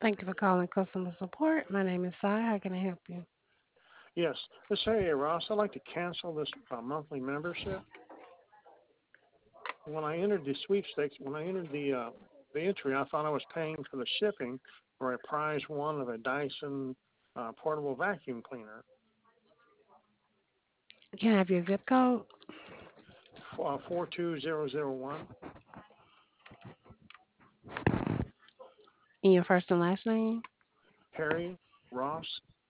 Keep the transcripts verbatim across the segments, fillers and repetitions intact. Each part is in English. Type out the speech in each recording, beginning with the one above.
Thank you for calling customer support. My name is Sai. How can I help you? Yes. Let's say, hey, Ross, I'd like to cancel this uh, monthly membership. When I entered the sweepstakes, when I entered the uh, the entry, I thought I was paying for the shipping for a prize one of a Dyson uh, portable vacuum cleaner, Can I have your zip code uh, four two zero zero one. and your first and last name? Harry Ross.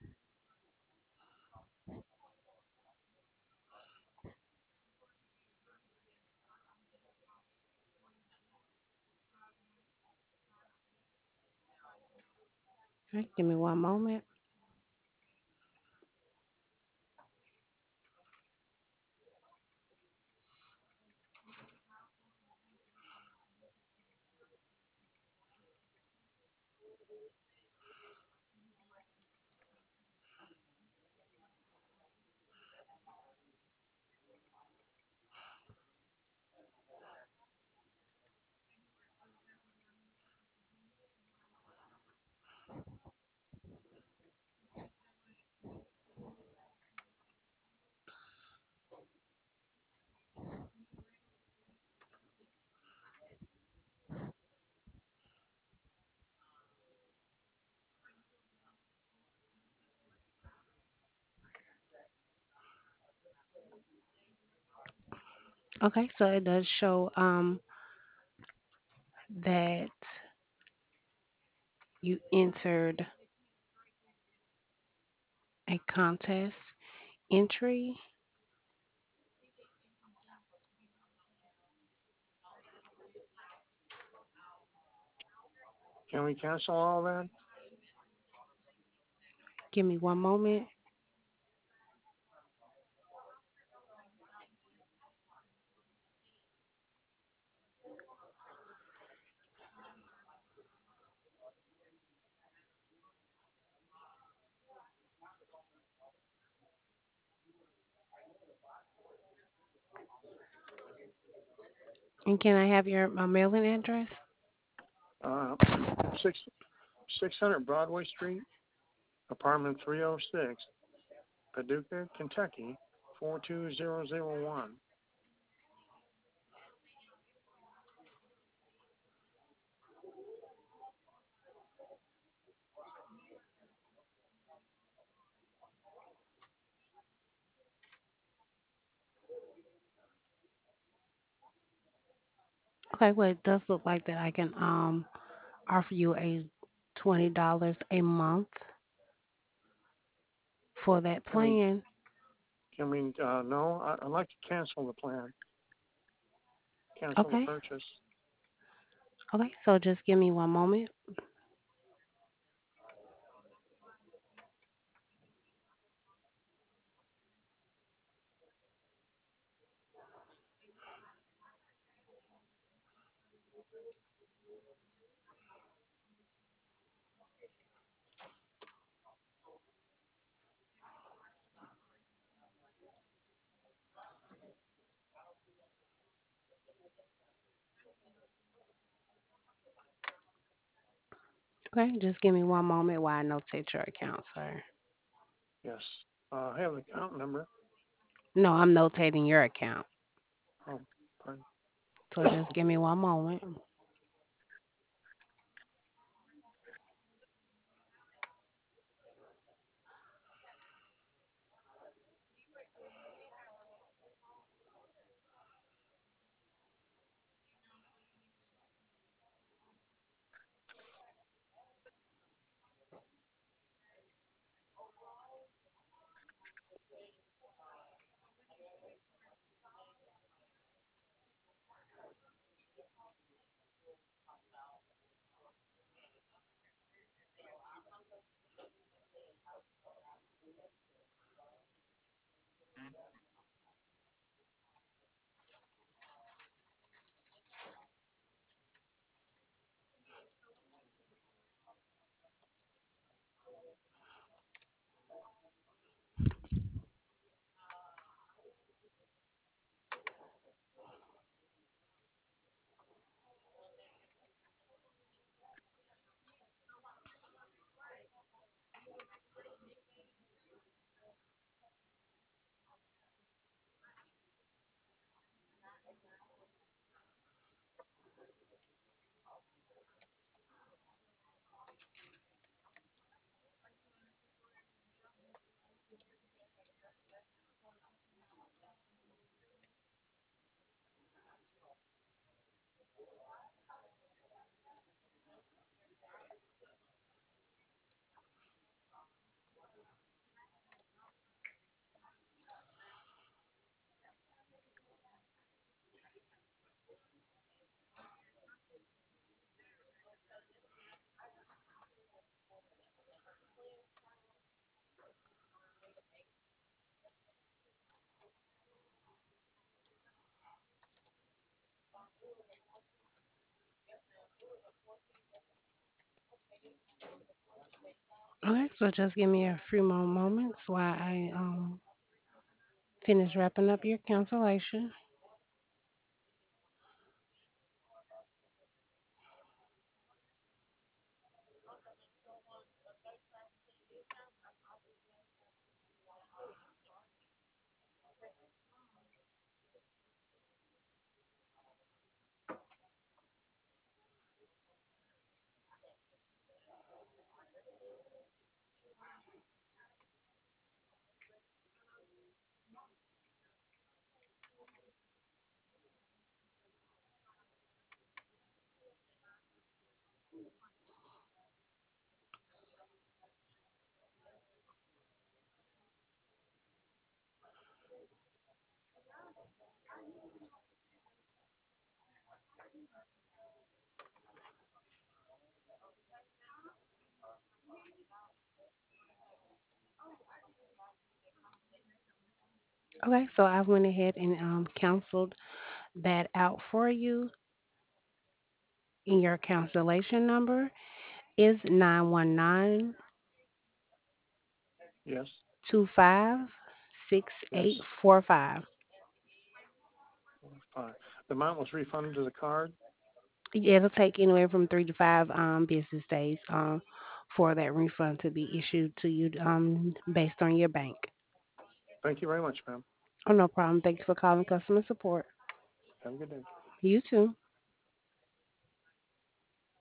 Okay, give me one moment. Okay, so it does show um that you entered a contest entry. Can we cancel all that? Give me one moment. And can I have your uh, mailing address? Uh, six six hundred Broadway Street, apartment three oh six, Paducah, Kentucky, four two zero zero one. Okay, well it does look like that I can um offer you a twenty dollars a month for that Can we? plan. Can we? Uh, no, I, I'd like to cancel the plan. Cancel the Okay. purchase. Okay, so just give me one moment. Okay, just give me one moment while I notate your account, sir. Yes. Uh, I have the account number. No, I'm notating your account. Oh, pardon. So just give me one moment. Okay, so just give me a few more moments while I um finish wrapping up your cancellation. Okay, so I went ahead and um canceled that out for you. And your cancellation number is nine one nine Yes. two five six Yes. eight four five. Fine. The amount was refunded to the card. It'll take anywhere from three to five um, business days um, for that refund to be issued to you um, based on your bank. Thank you very much, ma'am. Oh, no problem. Thank you for calling customer support. Have a good day. You too.